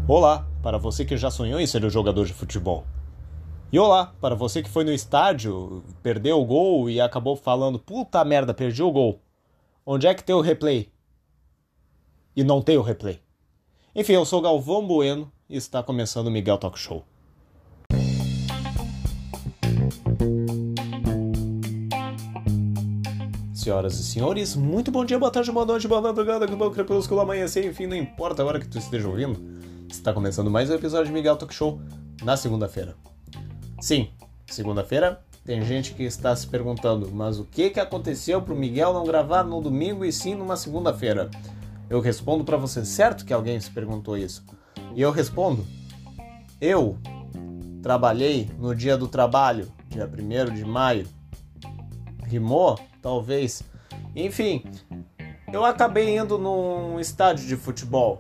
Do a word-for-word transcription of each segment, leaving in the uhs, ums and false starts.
Olá, para você que já sonhou em ser um jogador de futebol. E olá, para você que foi no estádio, perdeu o gol e acabou falando: puta merda, perdi o gol. Onde é que tem o replay? E não tem o replay. Enfim, eu sou Galvão Bueno e está começando o Miguel Talk Show. Senhoras e senhores, muito bom dia, boa tarde, boa noite, boa madrugada, bom crepúsculo, amanhecer, enfim, não importa a hora que tu esteja ouvindo. Está começando mais um episódio de Miguel Talk Show na segunda-feira. Sim, segunda-feira tem gente que está se perguntando, mas o que que aconteceu para o Miguel não gravar no domingo e sim numa segunda-feira? Eu respondo para você, certo que alguém se perguntou isso. E eu respondo, eu trabalhei no dia do trabalho, dia primeiro de maio. Rimou? Talvez. Enfim, eu acabei indo num estádio de futebol.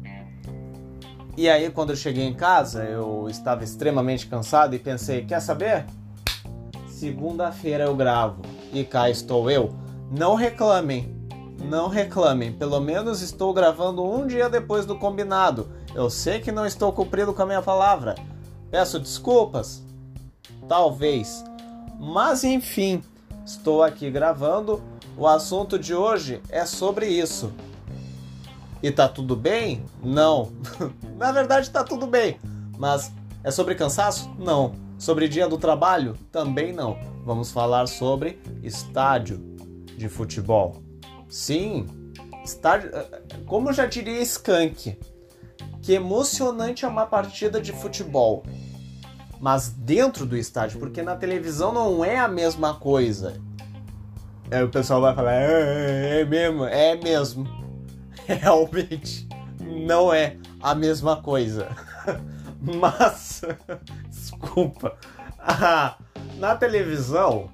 E aí, quando eu cheguei em casa, eu estava extremamente cansado e pensei, quer saber? Segunda-feira eu gravo. E cá estou eu. Não reclamem. Não reclamem. Pelo menos estou gravando um dia depois do combinado. Eu sei que não estou cumprindo com a minha palavra. Peço desculpas. Talvez. Mas enfim, estou aqui gravando. O assunto de hoje é sobre isso. E tá tudo bem? Não. Na verdade tá tudo bem. Mas é sobre cansaço? Não. Sobre dia do trabalho? Também não. Vamos falar sobre estádio de futebol. Sim, estádio... Como já diria Skank, que emocionante é uma partida de futebol. Mas dentro do estádio, porque na televisão não é a mesma coisa. Aí o pessoal vai falar, é, é, é mesmo, é mesmo. Realmente não é a mesma coisa. Mas, desculpa, ah, na televisão,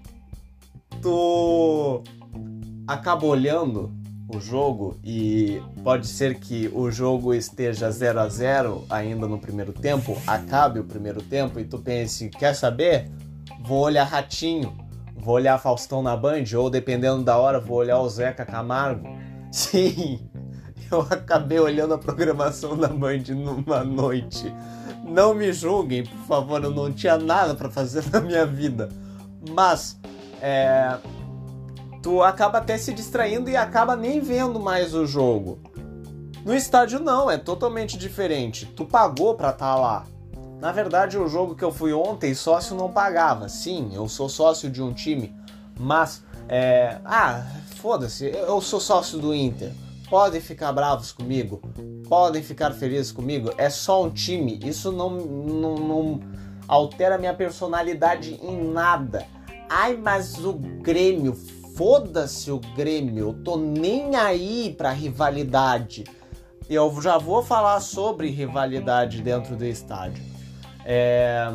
tu acaba olhando o jogo e pode ser que o jogo esteja zero a zero ainda no primeiro tempo, acabe o primeiro tempo e tu pense, quer saber? Vou olhar Ratinho, vou olhar Faustão na Band, ou dependendo da hora, vou olhar o Zeca Camargo. Sim, eu acabei olhando a programação da Band numa noite. Não me julguem, por favor, eu não tinha nada pra fazer na minha vida. Mas, é... tu acaba até se distraindo e acaba nem vendo mais o jogo. No estádio não, é totalmente diferente. Tu pagou pra estar lá. Na verdade, o jogo que eu fui ontem, sócio não pagava. Sim, eu sou sócio de um time, mas, é... ah, foda-se, eu sou sócio do Inter. Podem ficar bravos comigo, podem ficar felizes comigo, é só um time, isso não, não, não altera minha personalidade em nada. Ai, mas o Grêmio, foda-se o Grêmio, eu tô nem aí pra rivalidade. Eu já vou falar sobre rivalidade dentro do estádio. É...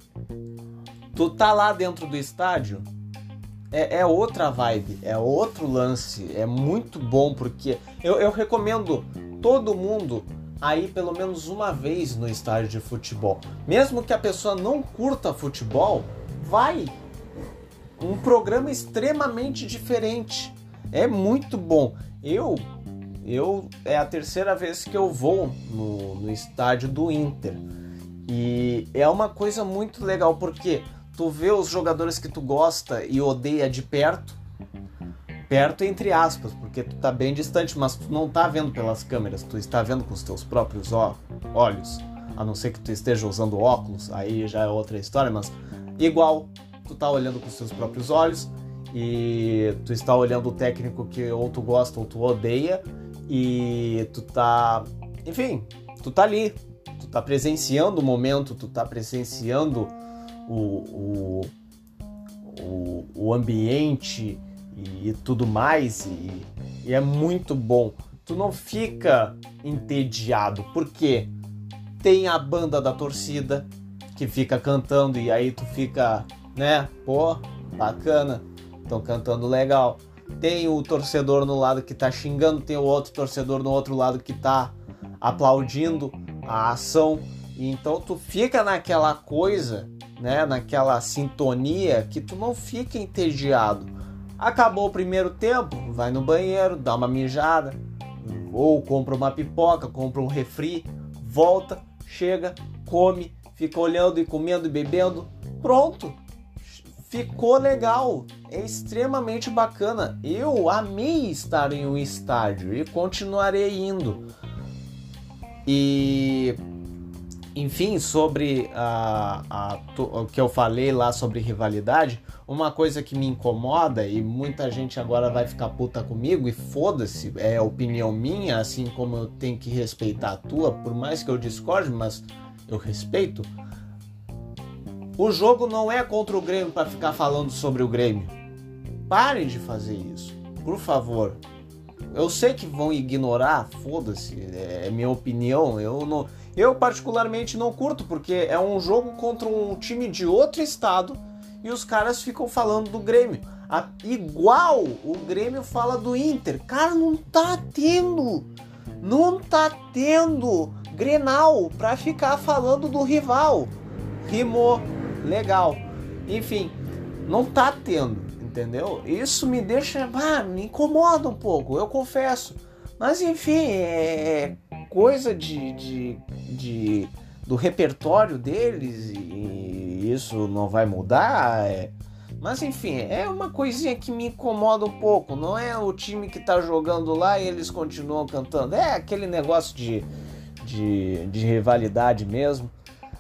Tu tá lá dentro do estádio, É, é outra vibe, é outro lance, é muito bom porque eu, eu recomendo todo mundo a ir pelo menos uma vez no estádio de futebol. Mesmo que a pessoa não curta futebol, vai! Um programa extremamente diferente, é muito bom. Eu, eu é a terceira vez que eu vou no, no estádio do Inter e é uma coisa muito legal porque tu vê os jogadores que tu gosta e odeia de perto, perto entre aspas, porque tu tá bem distante, mas tu não tá vendo pelas câmeras, tu está vendo com os teus próprios ó, olhos, a não ser que tu esteja usando óculos, aí já é outra história, mas igual, tu tá olhando com os teus próprios olhos e tu está olhando o técnico que ou tu gosta ou tu odeia e tu tá, enfim, tu tá ali, tu tá presenciando o momento, tu tá presenciando O, o, o, o ambiente e, e tudo mais e, e é muito bom. Tu não fica entediado, porque tem a banda da torcida que fica cantando e aí tu fica, né, pô, bacana, estão cantando legal. Tem o torcedor no lado que tá xingando, tem o outro torcedor no outro lado que tá aplaudindo a ação. E então tu fica naquela coisa, né, naquela sintonia que tu não fica entediado. Acabou o primeiro tempo, vai no banheiro, dá uma mijada, ou compra uma pipoca, compra um refri, volta, chega, come, fica olhando e comendo e bebendo, pronto, ficou legal, é extremamente bacana. Eu amei estar em um estádio e continuarei indo. E enfim, sobre a, a, o que eu falei lá sobre rivalidade, uma coisa que me incomoda, e muita gente agora vai ficar puta comigo, e foda-se, é opinião minha, assim como eu tenho que respeitar a tua, por mais que eu discorde, mas eu respeito. O jogo não é contra o Grêmio para ficar falando sobre o Grêmio. Parem de fazer isso, por favor. Eu sei que vão ignorar, foda-se, é minha opinião, eu não... Eu particularmente não curto, porque é um jogo contra um time de outro estado e os caras ficam falando do Grêmio. A, igual o Grêmio fala do Inter. Cara, não tá tendo. Não tá tendo Grenal pra ficar falando do rival. Rimou, legal. Enfim, não tá tendo, entendeu? Isso me deixa, ah, me incomoda um pouco, eu confesso. Mas enfim, é coisa de, de, de do repertório deles e isso não vai mudar. É... Mas enfim, é uma coisinha que me incomoda um pouco. Não é o time que tá jogando lá e eles continuam cantando. É aquele negócio de, de, de rivalidade mesmo.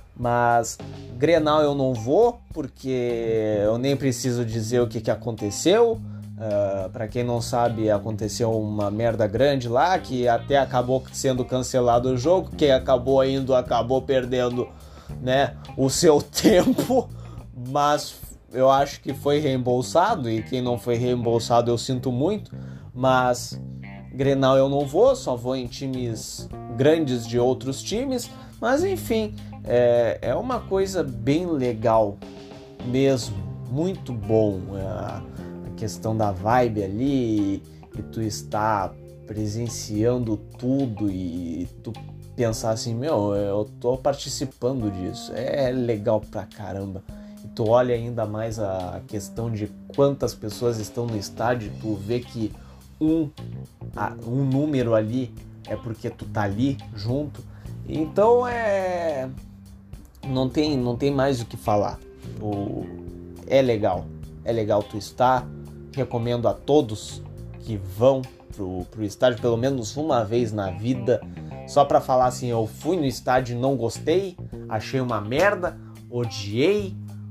Mas Grenal eu não vou, porque eu nem preciso dizer o que, que aconteceu. Uh, para quem não sabe, aconteceu uma merda grande lá, que até acabou sendo cancelado o jogo. Quem acabou indo acabou perdendo, né, o seu tempo, mas eu acho que foi reembolsado, e quem não foi reembolsado eu sinto muito. Mas Grenal eu não vou, só vou em times grandes de outros times. Mas enfim, é, é uma coisa bem legal mesmo, muito bom. É, questão da vibe ali, e tu está presenciando tudo e tu pensar assim, meu, eu tô participando disso, é legal pra caramba. E tu olha ainda mais a questão de quantas pessoas estão no estádio, tu vê que um, um número ali é porque tu tá ali junto, então é... não tem, não tem mais o que falar. O... é legal, é legal tu estar. Recomendo a todos que vão pro, pro estádio pelo menos uma vez na vida, só pra falar assim, eu fui no estádio e não gostei, achei uma merda, odiei,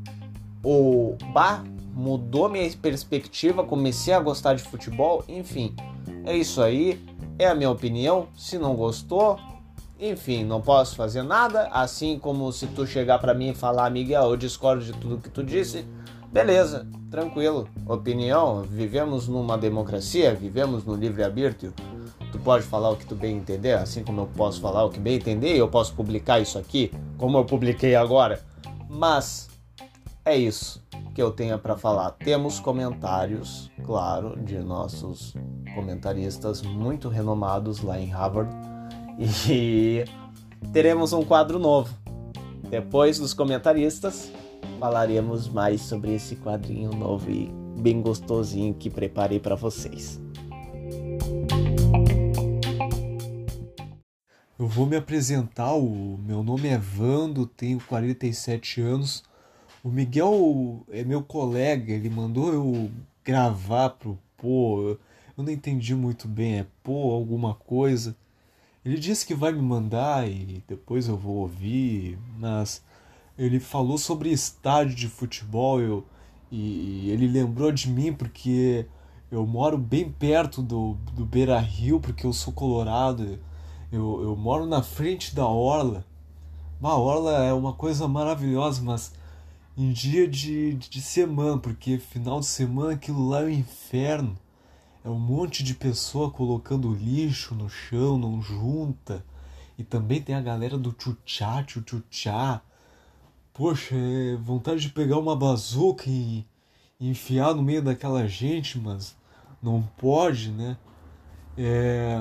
ou bah, mudou minha perspectiva, comecei a gostar de futebol, enfim, é isso aí, é a minha opinião. Se não gostou, enfim, não posso fazer nada, assim como se tu chegar pra mim e falar, Miguel, eu discordo de tudo que tu disse, beleza, tranquilo, opinião, vivemos numa democracia, vivemos no livre-arbítrio, tu pode falar o que tu bem entender, assim como eu posso falar o que bem entender, e eu posso publicar isso aqui, como eu publiquei agora, mas é isso que eu tenho para falar. Temos comentários, claro, de nossos comentaristas muito renomados lá em Harvard, e teremos um quadro novo. Depois dos comentaristas, falaremos mais sobre esse quadrinho novo e bem gostosinho que preparei para vocês. Eu vou me apresentar, o meu nome é Vando, tenho quarenta e sete anos. O Miguel é meu colega, ele mandou eu gravar pro Pô, eu não entendi muito bem, é Pô alguma coisa. Ele disse que vai me mandar e depois eu vou ouvir, mas ele falou sobre estádio de futebol eu, e ele lembrou de mim porque eu moro bem perto do, do Beira-Rio, porque eu sou colorado. Eu, eu moro na frente da Orla. A Orla é uma coisa maravilhosa, mas em dia de, de semana, porque final de semana aquilo lá é o inferno. É um monte de pessoa colocando lixo no chão, não junta. E também tem a galera do tchutchá, tchutchá. Poxa, é vontade de pegar uma bazuca e, e enfiar no meio daquela gente, mas não pode, né? É,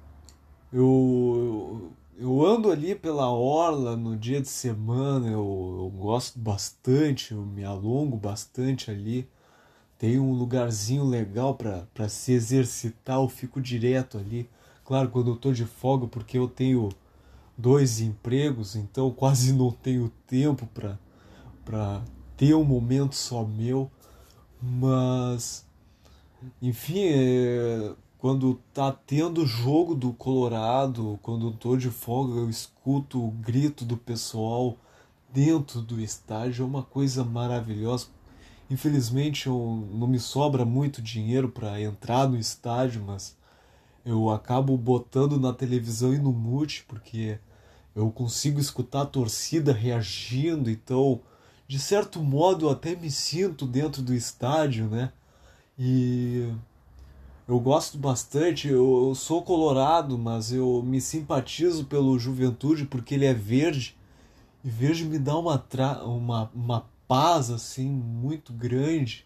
eu, eu, eu ando ali pela orla no dia de semana, eu, eu gosto bastante, eu me alongo bastante ali. Tem um lugarzinho legal para se exercitar, eu fico direto ali. Claro, quando eu tô de folga, porque eu tenho dois empregos, então quase não tenho tempo para para ter um momento só meu. Mas, enfim, é, quando tá tendo jogo do Colorado, quando eu tô de folga, eu escuto o grito do pessoal dentro do estádio, é uma coisa maravilhosa. Infelizmente, eu, não me sobra muito dinheiro para entrar no estádio, mas eu acabo botando na televisão e no mute, porque eu consigo escutar a torcida reagindo, então, de certo modo, eu até me sinto dentro do estádio, né? E eu gosto bastante, eu, eu sou colorado, mas eu me simpatizo pelo Juventude porque ele é verde, e verde me dá uma, tra... uma, uma paz, assim, muito grande.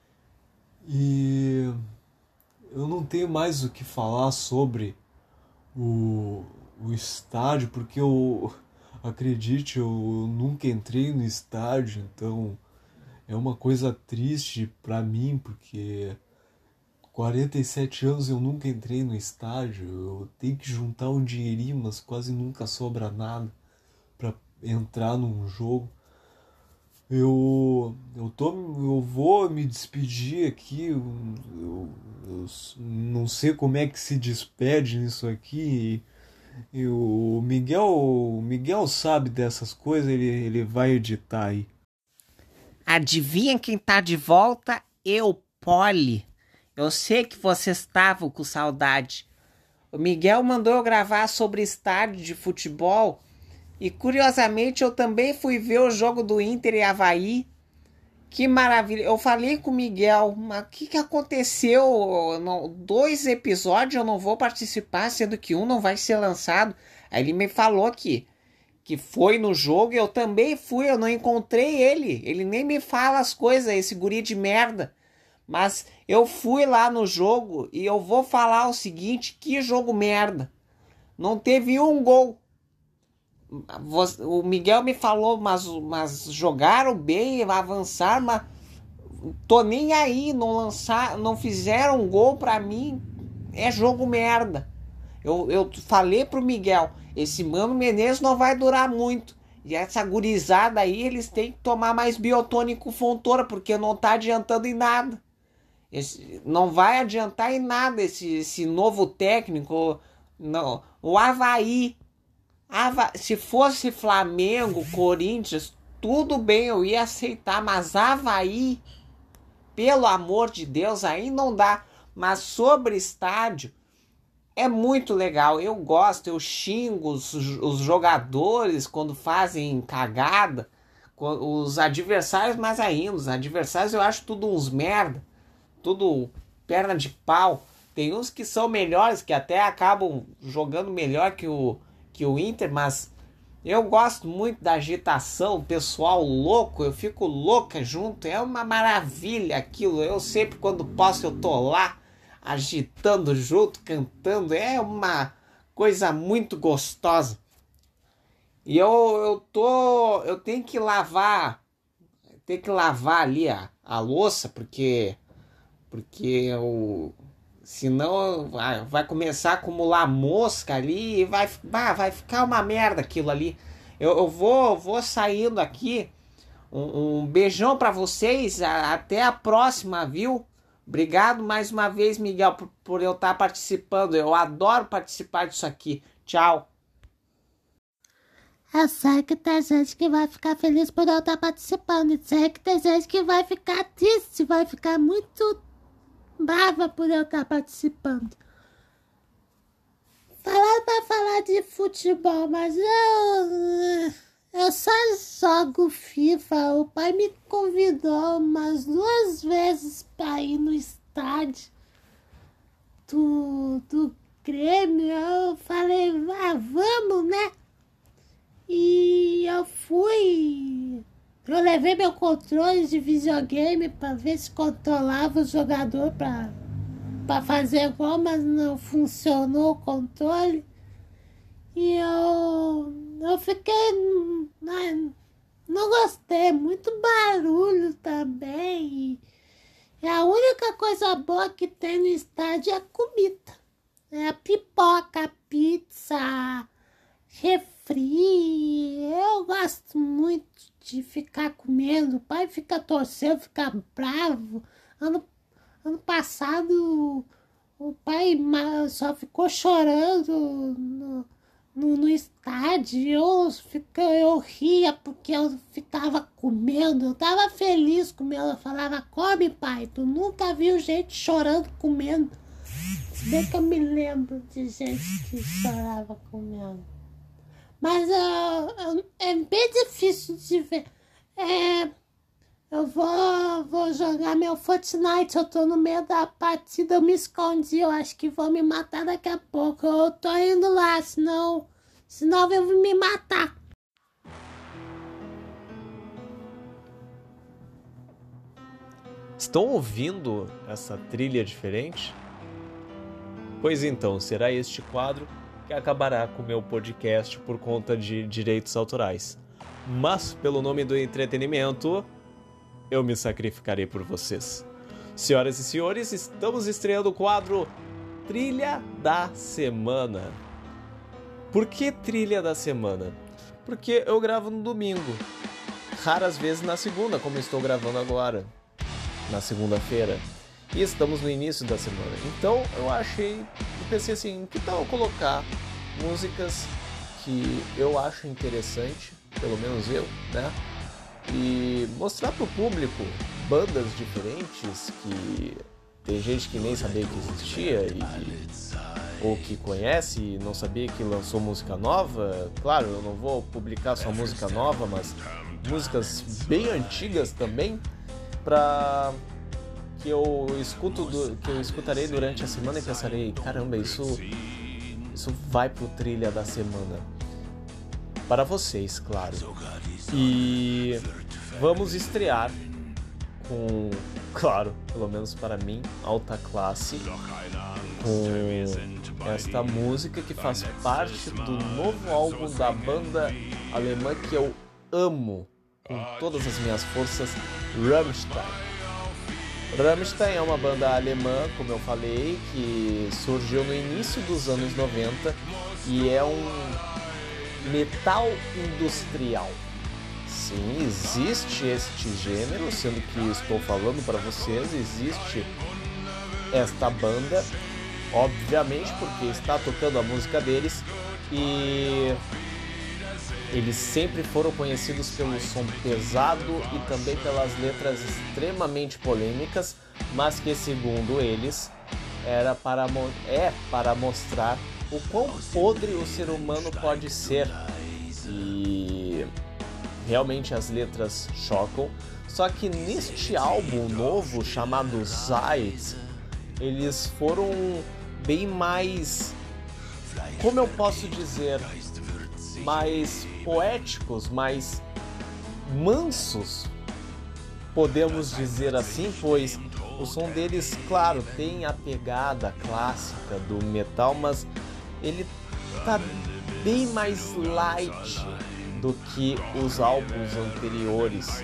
E eu não tenho mais o que falar sobre o, o estádio, porque eu, acredite, eu nunca entrei no estádio, então é uma coisa triste pra mim, porque quarenta e sete anos eu nunca entrei no estádio, eu tenho que juntar um dinheirinho, mas quase nunca sobra nada pra entrar num jogo. Eu, eu, tô, eu vou me despedir aqui, eu, eu, eu não sei como é que se despede nisso aqui. E o Miguel, o Miguel sabe dessas coisas, ele, ele vai editar aí. Adivinha quem tá de volta? Eu, Polly. Eu sei que vocês estavam com saudade. O Miguel mandou eu gravar sobre estádio de futebol e, curiosamente, eu também fui ver o jogo do Inter e Avaí. Que maravilha. Eu falei com o Miguel, mas o que, que aconteceu? Não, dois episódios eu não vou participar, sendo que um não vai ser lançado. Aí ele me falou que, que foi no jogo e eu também fui, eu não encontrei ele. Ele nem me fala as coisas, esse guri de merda. Mas eu fui lá no jogo e eu vou falar o seguinte, que jogo merda. Não teve um gol. O Miguel me falou, mas, mas jogaram bem, avançaram, mas tô nem aí, não lançar, não fizeram um gol pra mim, é jogo merda. Eu, eu falei pro Miguel, esse Mano Menezes não vai durar muito. E essa gurizada aí, eles têm que tomar mais biotônico Fontoura, porque não tá adiantando em nada. Esse, não vai adiantar em nada esse, esse novo técnico. Não. O Avaí. Ava... Se fosse Flamengo, Corinthians, tudo bem, eu ia aceitar. Mas Avaí, pelo amor de Deus, aí não dá. Mas sobre estádio, é muito legal. Eu gosto, eu xingo os, os jogadores quando fazem cagada. Os adversários mais ainda. Os adversários eu acho tudo uns merda. Tudo perna de pau. Tem uns que são melhores, que até acabam jogando melhor que o, que o Inter, mas eu gosto muito da agitação, o pessoal louco, eu fico louca junto, é uma maravilha aquilo. Eu sempre, quando posso, eu tô lá, agitando junto, cantando, é uma coisa muito gostosa. E eu, eu tô, eu tenho que lavar, tenho que lavar ali a, a louça, porque... Porque eu, senão vai, vai começar a acumular mosca ali e vai, vai, vai ficar uma merda aquilo ali. Eu, eu vou, vou saindo aqui. Um, um beijão pra vocês. A, até a próxima, viu? Obrigado mais uma vez, Miguel, por, por eu estar participando. Eu adoro participar disso aqui. Tchau. Eu sei que tem gente que vai ficar feliz por eu estar participando. E sei que tem gente que vai ficar triste, vai ficar muito brava por eu estar participando. Falaram pra falar de futebol, mas eu... Eu só jogo FIFA. O pai me convidou umas duas vezes pra ir no estádio do, do Grêmio. Eu falei, ah, vamos, né? E eu fui... Eu levei meu controle de videogame pra ver se controlava o jogador pra, pra fazer gol, mas não funcionou o controle. E eu, eu fiquei... Não, não gostei, muito barulho também. E a única coisa boa que tem no estádio é a comida. É a pipoca, a pizza, refri. free. Eu gosto muito de ficar comendo. O pai fica torcendo, fica bravo. Ano, ano passado o pai só ficou chorando no, no, no estádio. Eu, fica, eu ria porque eu ficava comendo. Eu tava feliz comendo. Eu falava, come, pai. Tu nunca viu gente chorando comendo. Se bem que eu me lembro de gente que chorava comendo. Mas uh, uh, é bem difícil de ver. É, eu vou, vou jogar meu Fortnite. Eu tô no meio da partida, eu me escondi. Eu acho que vão me matar daqui a pouco. Eu tô indo lá, senão, senão eu vou me matar. Estão ouvindo essa trilha diferente? Pois então, será este quadro que acabará com o meu podcast por conta de direitos autorais. Mas, pelo nome do entretenimento, eu me sacrificarei por vocês. Senhoras e senhores, estamos estreando o quadro Trilha da Semana. Por que Trilha da Semana? Porque eu gravo no domingo, raras vezes na segunda, como estou gravando agora, na segunda-feira. E estamos no início da semana. Então eu achei, eu pensei assim, que tal eu colocar músicas que eu acho interessante, pelo menos eu, né? E mostrar pro público bandas diferentes que tem gente que nem sabia que existia e, ou que conhece e não sabia que lançou música nova. Claro, eu não vou publicar só música nova, mas músicas bem antigas também, pra que eu escuto do, que eu escutarei durante a semana e pensarei, caramba, isso isso vai pro trilha da semana. Para vocês, claro. E vamos estrear com, claro, pelo menos para mim, alta classe, com esta música que faz parte do novo álbum da banda alemã que eu amo com todas as minhas forças, Rammstein. Rammstein é uma banda alemã, como eu falei, que surgiu no início dos anos noventa e é um metal industrial. Sim, existe este gênero, sendo que estou falando para vocês, existe esta banda, obviamente porque está tocando a música deles e eles sempre foram conhecidos pelo som pesado e também pelas letras extremamente polêmicas, mas que, segundo eles, era para, é para mostrar o quão podre o ser humano pode ser. E realmente as letras chocam. Só que neste álbum novo, chamado Zeit, eles foram bem mais, como eu posso dizer, mais poéticos, mais mansos, podemos dizer assim, pois o som deles, claro, tem a pegada clássica do metal, mas ele tá bem mais light do que os álbuns anteriores.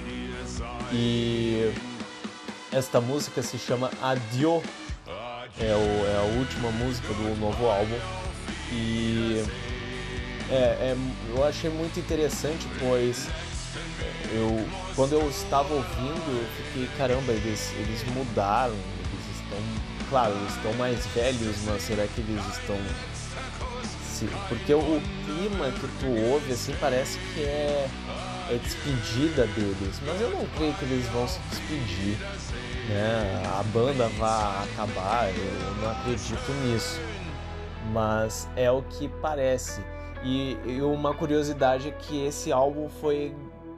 E esta música se chama Adieu, é, o, é a última música do novo álbum. E É, é, eu achei muito interessante, pois eu, quando eu estava ouvindo, eu fiquei, caramba, eles, eles mudaram, eles estão, claro, eles estão mais velhos, mas será que eles estão... Se, porque o, o clima que tu ouve, assim, parece que é, é despedida deles, mas eu não creio que eles vão se despedir, né? A banda vai acabar, eu não acredito nisso, mas é o que parece. E, e uma curiosidade é que esse álbum foi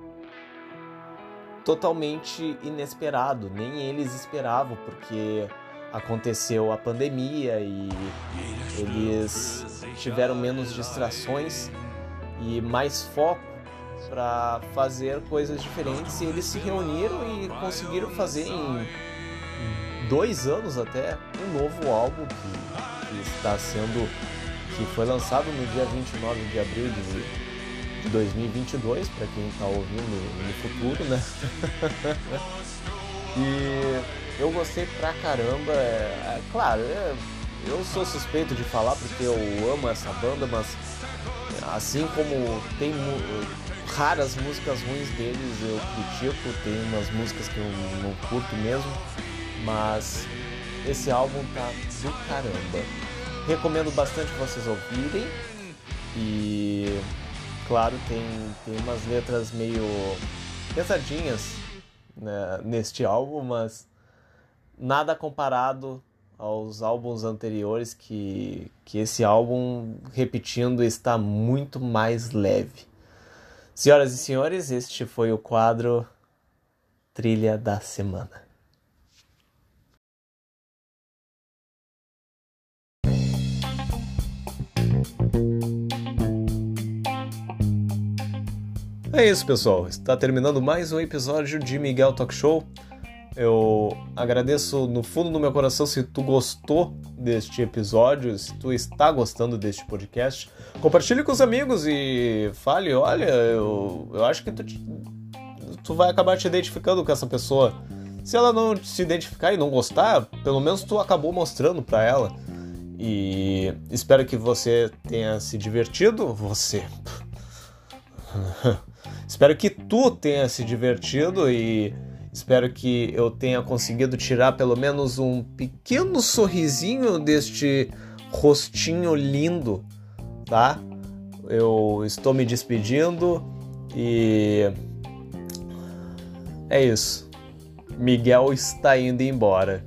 totalmente inesperado, nem eles esperavam, porque aconteceu a pandemia e eles tiveram menos distrações e mais foco para fazer coisas diferentes, e eles se reuniram e conseguiram fazer em dois anos até um novo álbum que, que está sendo... que foi lançado no dia vinte e nove de abril de, de dois mil e vinte e dois, para quem está ouvindo no futuro, né? E eu gostei pra caramba, é, é, claro, é, eu sou suspeito de falar porque eu amo essa banda, mas assim como tem mu- raras músicas ruins deles, eu critico, tem umas músicas que eu não curto mesmo, mas esse álbum tá do caramba. Recomendo bastante vocês ouvirem e, claro, tem, tem umas letras meio pesadinhas, né, neste álbum, mas nada comparado aos álbuns anteriores, que, que esse álbum, repetindo, está muito mais leve. Senhoras e senhores, este foi o quadro Trilha da Semana. É isso, pessoal. Está terminando mais um episódio de Miguel Talk Show. Eu agradeço no fundo do meu coração se tu gostou deste episódio, se tu está gostando deste podcast. Compartilhe com os amigos e fale, olha, eu, eu acho que tu, te, tu vai acabar te identificando com essa pessoa. Se ela não se identificar e não gostar, pelo menos tu acabou mostrando para ela. E espero que você tenha se divertido. Você... Espero que tu tenha se divertido e espero que eu tenha conseguido tirar pelo menos um pequeno sorrisinho deste rostinho lindo, tá? Eu estou me despedindo e é isso. Miguel está indo embora.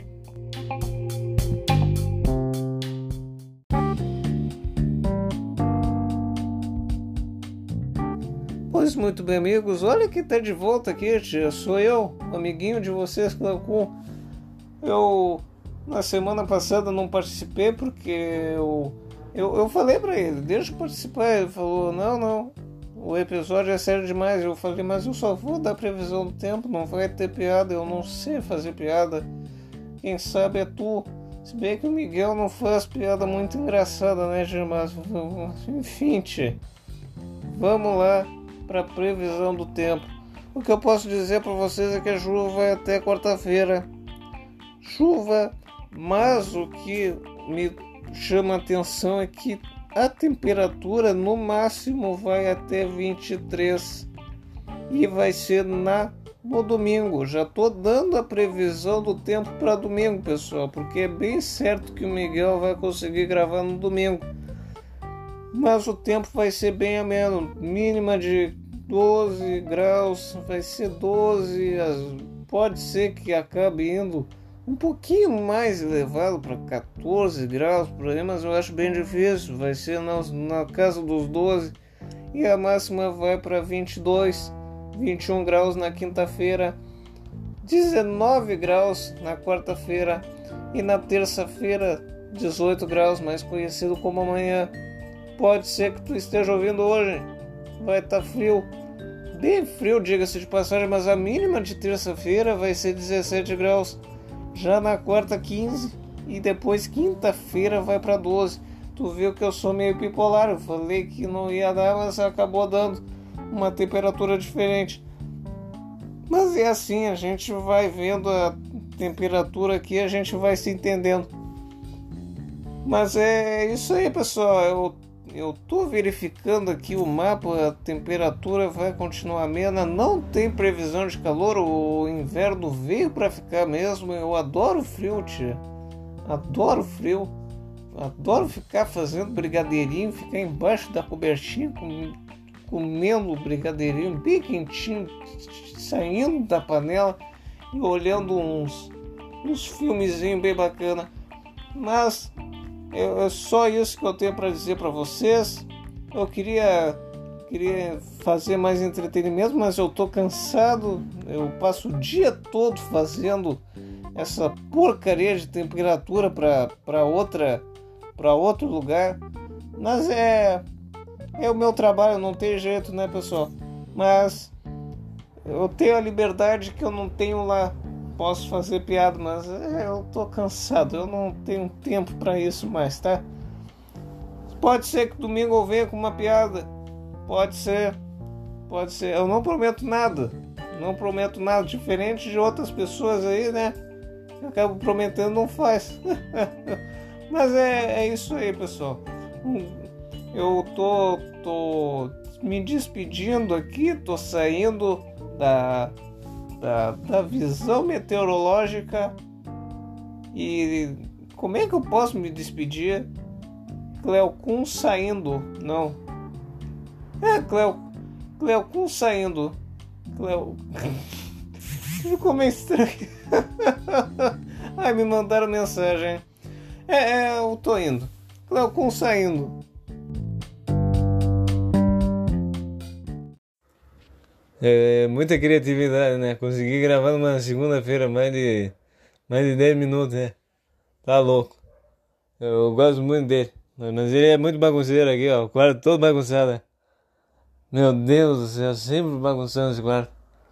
Pois muito bem, amigos, olha quem tá de volta aqui, tia. Sou eu, amiguinho de vocês, Cleucum. Eu, na semana passada, não participei porque eu, eu, eu falei pra ele, deixa eu participar. Ele falou, não, não, o episódio é sério demais. Eu falei, mas eu só vou dar previsão do tempo, não vai ter piada, eu não sei fazer piada. Quem sabe é tu. Se bem que o Miguel não faz piada muito engraçada, né, tia? Mas, enfim, tia, vamos lá para previsão do tempo. O que eu posso dizer para vocês é que a chuva vai até quarta-feira. Chuva, mas o que me chama a atenção é que a temperatura no máximo vai até vinte e três e vai ser na no domingo. Já tô dando a previsão do tempo para domingo, pessoal, porque é bem certo que o Miguel vai conseguir gravar no domingo. Mas o tempo vai ser bem ameno, mínima de doze graus, vai ser doze, pode ser que acabe indo um pouquinho mais elevado para quatorze graus por aí, mas eu acho bem difícil, vai ser na, na casa dos doze, e a máxima vai para vinte e dois, vinte e um graus na quinta-feira, dezenove graus na quarta-feira, e na terça-feira dezoito graus, mais conhecido como amanhã. Pode ser que tu esteja ouvindo hoje, vai estar frio, bem frio, diga-se de passagem, mas a mínima de terça-feira vai ser dezessete graus, já na quarta quinze e depois quinta-feira vai para doze. Tu viu que eu sou meio bipolar, eu falei que não ia dar, mas acabou dando uma temperatura diferente. Mas é assim, a gente vai vendo a temperatura aqui, a gente vai se entendendo. Mas é isso aí, pessoal, eu Eu tô verificando aqui o mapa, a temperatura vai continuar amena, não tem previsão de calor, o inverno veio para ficar mesmo. Eu adoro frio, tia, adoro frio, adoro ficar fazendo brigadeirinho, ficar embaixo da cobertinha com, comendo brigadeirinho bem quentinho, saindo da panela e olhando uns, uns filmezinhos bem bacana. Mas é só isso que eu tenho para dizer para vocês. Eu queria, queria fazer mais entretenimento, mas eu tô cansado. Eu passo o dia todo fazendo essa porcaria de temperatura para outra, para outro lugar. Mas é, é o meu trabalho, não tem jeito, né, pessoal? Mas eu tenho a liberdade que eu não tenho lá. Posso fazer piada, mas eu tô cansado, eu não tenho tempo pra isso mais, tá? Pode ser que domingo eu venha com uma piada, pode ser, pode ser, eu não prometo nada, não prometo nada, diferente de outras pessoas aí, né? Eu acabo prometendo, não faz. Mas é, é isso aí, pessoal. Eu tô, tô me despedindo aqui, tô saindo da, da, da visão meteorológica. E como é que eu posso me despedir? Cleocum saindo, não. É, Cleo, Cleocum saindo. Cleo... Ficou meio estranho. Ai, me mandaram mensagem. É, é, eu tô indo. Cleocum saindo. É muita criatividade, né? Consegui gravar numa segunda-feira mais de, mais de dez minutos, né? Tá louco. Eu gosto muito dele. Mas ele é muito bagunceiro aqui, ó. O quarto todo bagunçado, né? Meu Deus do céu, sempre bagunçando esse quarto.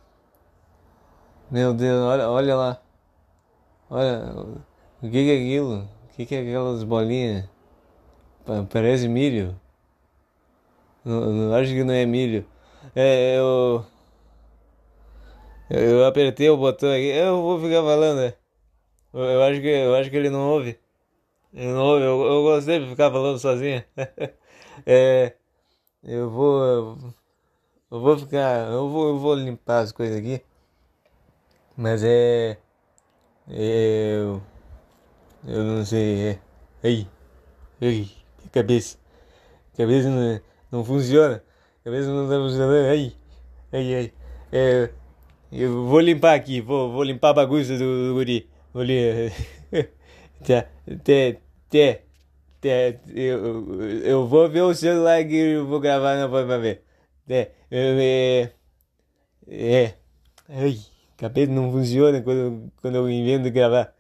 Meu Deus, olha, olha lá. Olha, o que que é aquilo? O que que é aquelas bolinhas? Pa- Parece milho. Não, não, acho que não é milho. É, eu, eu, eu apertei o botão aqui. Eu vou ficar falando, né? Eu, eu acho que, eu acho que ele não ouve. Ele não ouve. Eu, eu gostei de ficar falando sozinho. É, eu vou, eu vou ficar, eu vou, eu vou limpar as coisas aqui. Mas é, é, eu, eu não sei. É, ei, ei, minha cabeça, cabeça não, não funciona. Cabeça não tá funcionando. Ei, ei, ei. É, eu vou limpar aqui, vou, vou limpar a bagunça do, do guri. Vou li... tá, te, te, te, eu, eu vou ver o celular que eu vou gravar na voz pra ver. É, é, é, ai, cabeça não funciona quando, quando eu invento de gravar.